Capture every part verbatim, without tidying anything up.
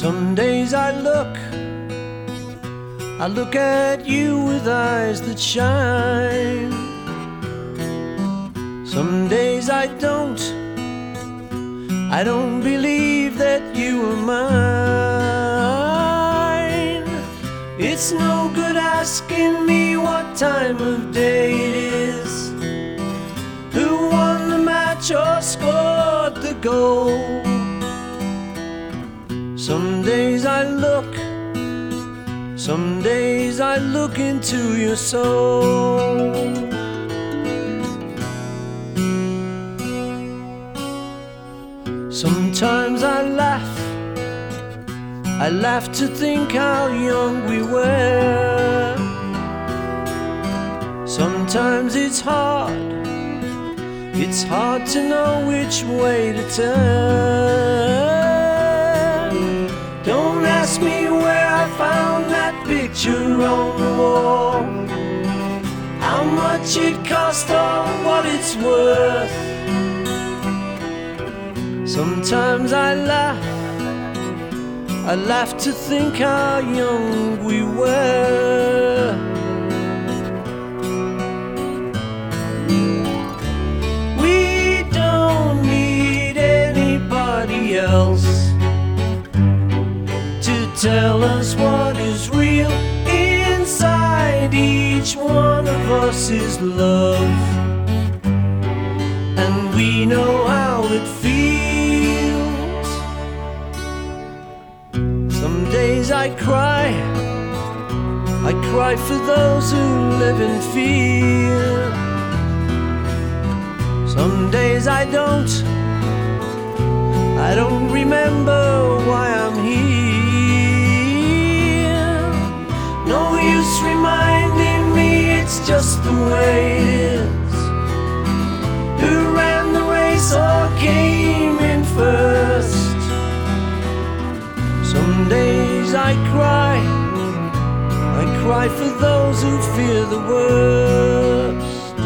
Some days I look, I look at you with eyes that shine. Some days I don't, I don't believe that you are mine. It's no good asking me what time of day it is, who won the match or scored the goal. Some days I look, some days I look into your soul. Sometimes I laugh, I laugh to think how young we were. Sometimes it's hard, it's hard to know which way to turn. Don't ask me where I found that picture on the wall, how much it cost or what it's worth. Sometimes I laugh, I laugh to think how young we were. We don't need anybody else to tell us what is real. Inside each one of us is love, and we know how it feels. Some days I cry, I cry for those who live in fear. Some days I don't, I don't remember why I'm here. No use reminding me, it's just the way it is. Who ran the race or came in first? Some days I cry, I cry for those who fear the worst.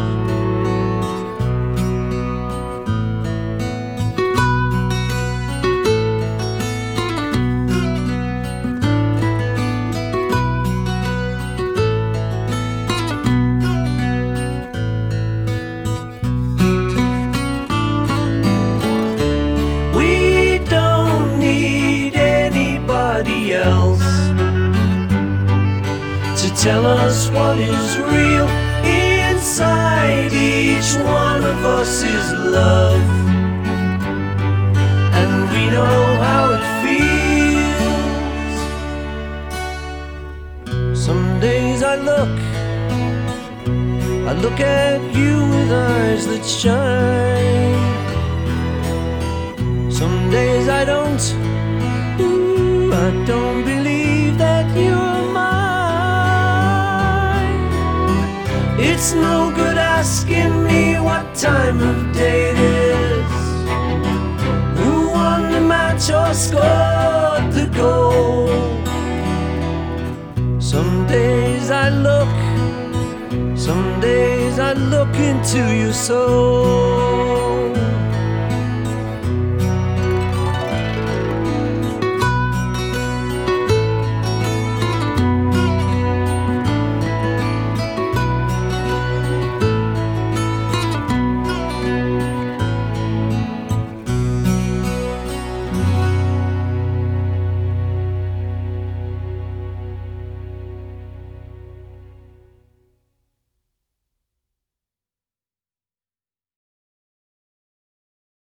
Else to tell us what is real. Inside each one of us is love, and we know how it feels. Some days I look, I look at you with eyes that shine. Some days I don't, I don't believe that you're mine. It's no good asking me what time of day it is, who won the match or scored the goal. Some days I look, some days I look into your soul.